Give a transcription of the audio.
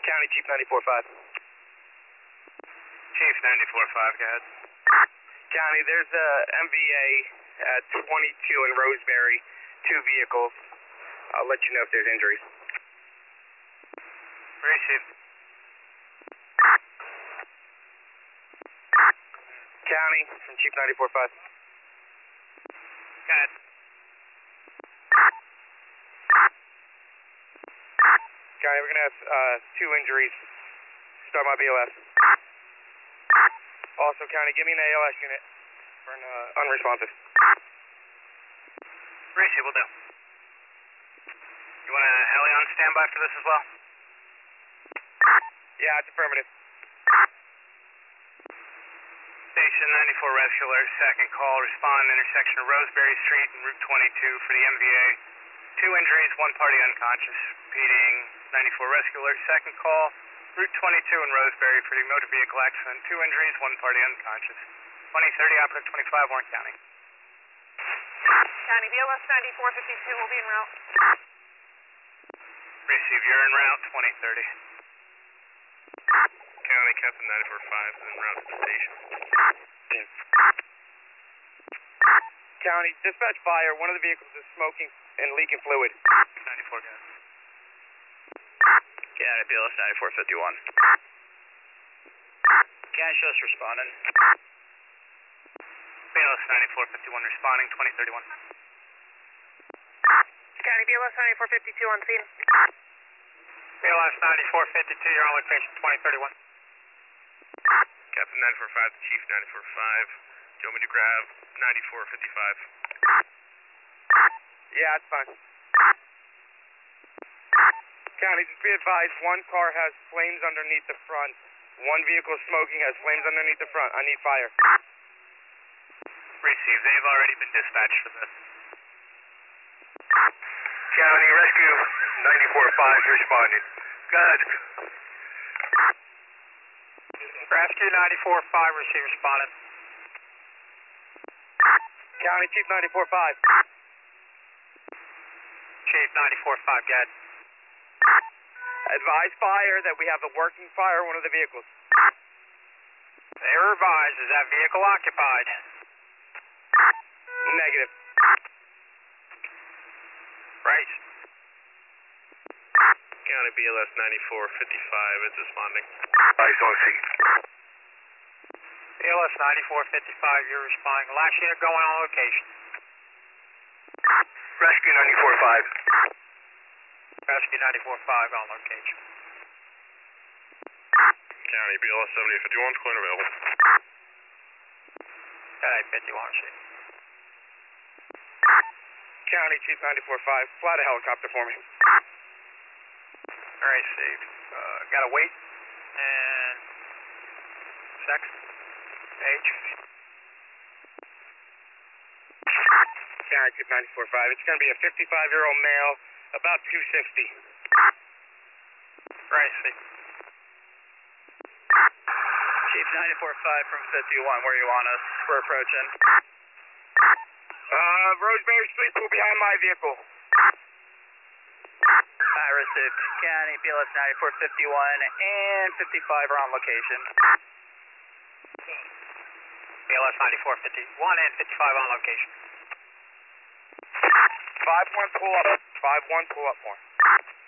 County Chief 94.5. Chief 94.5, go ahead. County, there's a MVA at 22 in Roseberry, 2 vehicles. I'll let you know if there's injuries. Receive. County from Chief 94.5. Go ahead. County, we're going to have 2 injuries. Start my BLS. Also, County, give me an ALS unit for an unresponsive. Receive, will do. You want a heli on standby for this as well? Yeah, it's affirmative. Station 94 Rescue Alert, second call, respond intersection of Roseberry Street and Route 22 for the MVA. 2 injuries, 1 party unconscious. Repeating 94 Rescue Alert, second call, Route 22 in Roseberry for the motor vehicle accident. 2 injuries, 1 party unconscious. 2030 operative 25 Warren County. County, BLS 9452 will be en route. Receive, you're en route 2030. County, Captain 94.5 is en route to the station. County, dispatch fire. One of the vehicles is smoking and leaking fluid. 94, go ahead. County, BLS 9451. County, just responding. BLS 9451 responding 2031. County, BLS 9452 on scene. BLS 9452, you're on location 2031. Captain 94.5 to Chief 94.5. Do you want me to grab 94.55? Yeah, it's fine. County, just be advised, 1 car has flames underneath the front. 1 vehicle smoking has flames underneath the front. I need fire. Receive, they've already been dispatched for this. County, Rescue 94.5 is responding. Good. Rescue 94.5, receive responding. County, Chief 94.5. Chief 94.5, go ahead. Advise fire that we have a working fire on one of the vehicles. They revise, is that vehicle occupied? Negative. Right. County, BLS 94.55 is responding. Eyes on scene. BLS 94.55, you're responding. Last unit going on location. Rescue 94.5. Rescue 94.5 on location. County, BLS 7051 is going available. County 51, receive. County, Chief 94.5. Fly the helicopter for me. Receive. Gotta wait. And sex. Age. County, Chief 94.5. It's going to be a 55-year-old male, about 260. Receive. Chief 94.5 from 51, where you want us? We're approaching. Roseberry Street, pull behind my vehicle. I received. County, BLS 9451 and 55 are on location. BLS 94.51 and 55 on location. 5-1, pull up. 5-1, pull up more.